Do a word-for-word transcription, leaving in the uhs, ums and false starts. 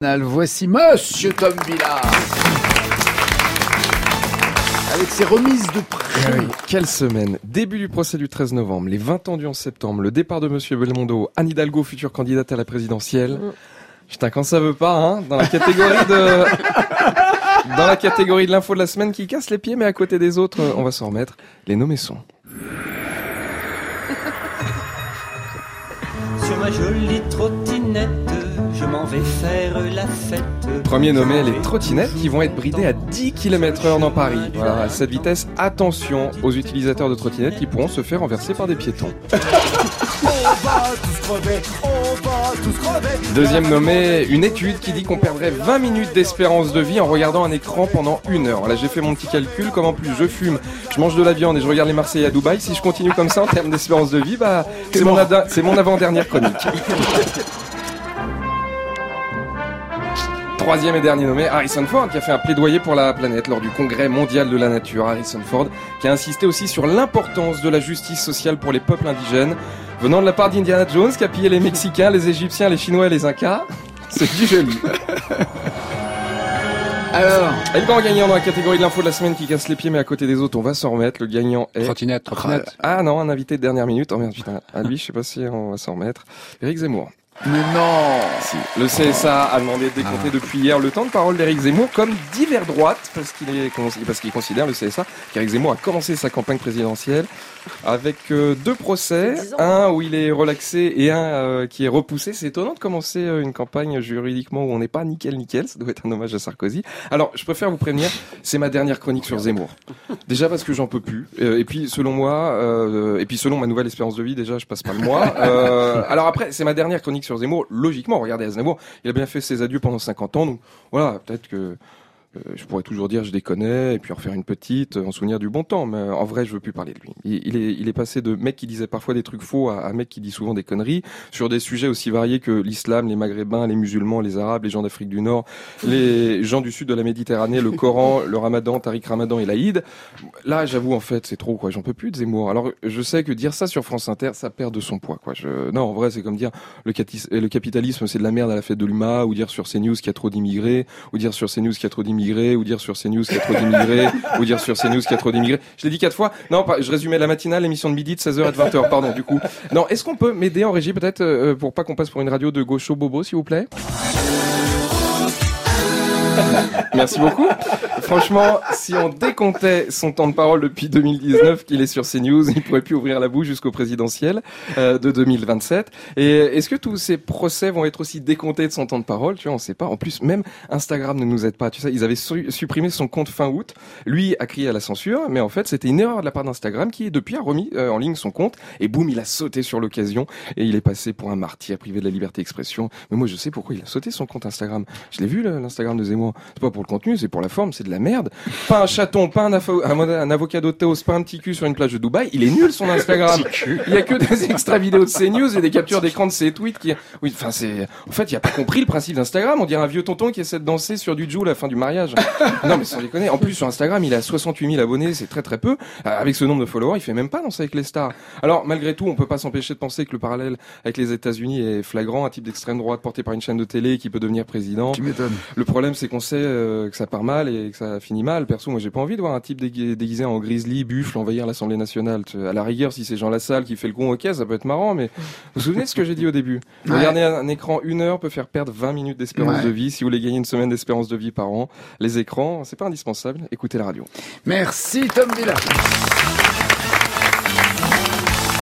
Voici Monsieur Tom Villard avec ses remises de prix. Oui, quelle semaine. Début du procès du treize novembre, les vingt ans du onze septembre, le départ de Monsieur Belmondo, Anne Hidalgo, future candidate à la présidentielle. Mm. Putain, quand ça veut pas, hein, dans la catégorie de... dans la catégorie de l'info de la semaine qui casse les pieds, mais à côté des autres, on va s'en remettre. Les nommés sont... Sur ma jolie trottinette, je m'en vais faire la fête. Premier nommé, les trottinettes qui vont être bridées à dix kilomètres heure dans Paris. Voilà, à cette vitesse, attention aux utilisateurs de trottinettes qui pourront se faire renverser par des piétons. On va tous crever, on va tous crever. Deuxième nommé, une étude qui dit qu'on perdrait vingt minutes d'espérance de vie en regardant un écran pendant une heure. Là, j'ai fait mon petit calcul, comme en plus je fume, je mange de la viande et je regarde les Marseillais à Dubaï, si je continue comme ça en termes d'espérance de vie, bah, c'est mon, ada- c'est mon avant-dernière chronique. Troisième et dernier nommé, Harrison Ford, qui a fait un plaidoyer pour la planète lors du congrès mondial de la nature. Harrison Ford, qui a insisté aussi sur l'importance de la justice sociale pour les peuples indigènes, venant de la part d'Indiana Jones, qui a pillé les Mexicains, les Égyptiens, les Chinois et les Incas. C'est du joli. Alors, et le grand gagnant dans la catégorie de l'info de la semaine qui casse les pieds, mais à côté des autres, on va s'en remettre. Le gagnant est... Trottinette, trottinette. Ah non, un invité de dernière minute. Oh merde, putain. À lui, je sais pas si on va s'en remettre. Éric Zemmour. Mais non. Si. Le C S A a demandé de décompter ah. depuis hier le temps de parole d'Éric Zemmour comme divers droite, parce qu'il est parce qu'il considère, le C S A, qu'Éric Zemmour a commencé sa campagne présidentielle avec euh, deux procès, un où il est relaxé et un euh, qui est repoussé. C'est étonnant de commencer euh, une campagne juridiquement où on n'est pas nickel nickel, ça doit être un hommage à Sarkozy. Alors, je préfère vous prévenir, c'est ma dernière chronique sur Zemmour. Déjà parce que j'en peux plus, euh, et puis selon moi, euh, et puis selon ma nouvelle espérance de vie, déjà je passe pas le mois. Euh, alors après, c'est ma dernière chronique sur Zemmour. Logiquement, regardez Zemmour, il a bien fait ses adieux pendant cinquante ans, donc voilà, peut-être que Euh, je pourrais toujours dire je déconnais et puis en refaire une petite euh, en souvenir du bon temps, mais euh, en vrai je veux plus parler de lui. Il, il est il est passé de mec qui disait parfois des trucs faux à, à mec qui dit souvent des conneries sur des sujets aussi variés que l'islam, les maghrébins, les musulmans, les arabes, les gens d'Afrique du Nord, les gens du sud de la Méditerranée, le Coran, le Ramadan, Tariq Ramadan et l'Aïd. Là, j'avoue en fait, c'est trop quoi, j'en peux plus de Zemmour. Alors je sais que dire ça sur France Inter, ça perd de son poids quoi. Je... non, en vrai, c'est comme dire le, catis... le capitalisme c'est de la merde à la fête de l'U M A, ou dire sur CNews qu'il y a trop d'immigrés, ou dire sur CNews qu'il y a trop d'immigrés, ou dire sur CNews qu'il y a trop d'immigrés, ou dire sur CNews qu'il y a trop d'immigrés. Je l'ai dit quatre fois. Non, je résumais la matinale, l'émission de midi de seize heures et de vingt heures, pardon, du coup. Non, est-ce qu'on peut m'aider en régie, peut-être, euh, pour pas qu'on passe pour une radio de gaucho bobo, s'il vous plaît? Merci beaucoup. Franchement, si on décomptait son temps de parole depuis deux mille dix-neuf, qu'il est sur CNews, il pourrait plus ouvrir la bouche jusqu'au présidentiel euh, de deux mille vingt-sept. Et est-ce que tous ces procès vont être aussi décomptés de son temps de parole? Tu vois, on sait pas. En plus, même Instagram ne nous aide pas. Tu sais, ils avaient su- supprimé son compte fin août. Lui a crié à la censure, mais en fait, c'était une erreur de la part d'Instagram qui, depuis, a remis euh, en ligne son compte. Et boum, il a sauté sur l'occasion et il est passé pour un martyr privé de la liberté d'expression. Mais moi, je sais pourquoi il a sauté son compte Instagram. Je l'ai vu, l'Instagram de Zemmour. C'est pas pour le contenu, c'est pour la forme, c'est de la merde. Pas un chaton, pas un, afo- un, un avocado toast, pas un petit cul sur une plage de Dubaï. Il est nul son Instagram. Il y a que des extra vidéos de CNews et des captures d'écran de ses tweets qui, oui, enfin c'est, en fait, il a pas compris le principe d'Instagram. On dirait un vieux tonton qui essaie de danser sur du Joule à la fin du mariage. Non, mais sans déconner. En plus, sur Instagram, il a soixante-huit mille abonnés, c'est très très peu. Avec ce nombre de followers, il fait même pas danser avec les stars. Alors, malgré tout, on peut pas s'empêcher de penser que le parallèle avec les États-Unis est flagrant. Un type d'extrême droite porté par une chaîne de télé qui peut devenir président. Tu m'étonnes. Le problème, c'est qu'on sait euh, que ça part mal et que ça finit mal. Perso, moi, j'ai pas envie de voir un type dégu- déguisé en grizzly, buffle, envahir l'Assemblée nationale. Tu- À la rigueur, si c'est Jean Lassalle qui fait le con, ok, ça peut être marrant, mais vous vous souvenez de ce que j'ai dit au début? Ouais. Regarder un, un écran une heure peut faire perdre vingt minutes d'espérance Ouais. de vie. Si vous voulez gagner une semaine d'espérance de vie par an, les écrans, c'est pas indispensable. Écoutez la radio. Merci Tom Villard.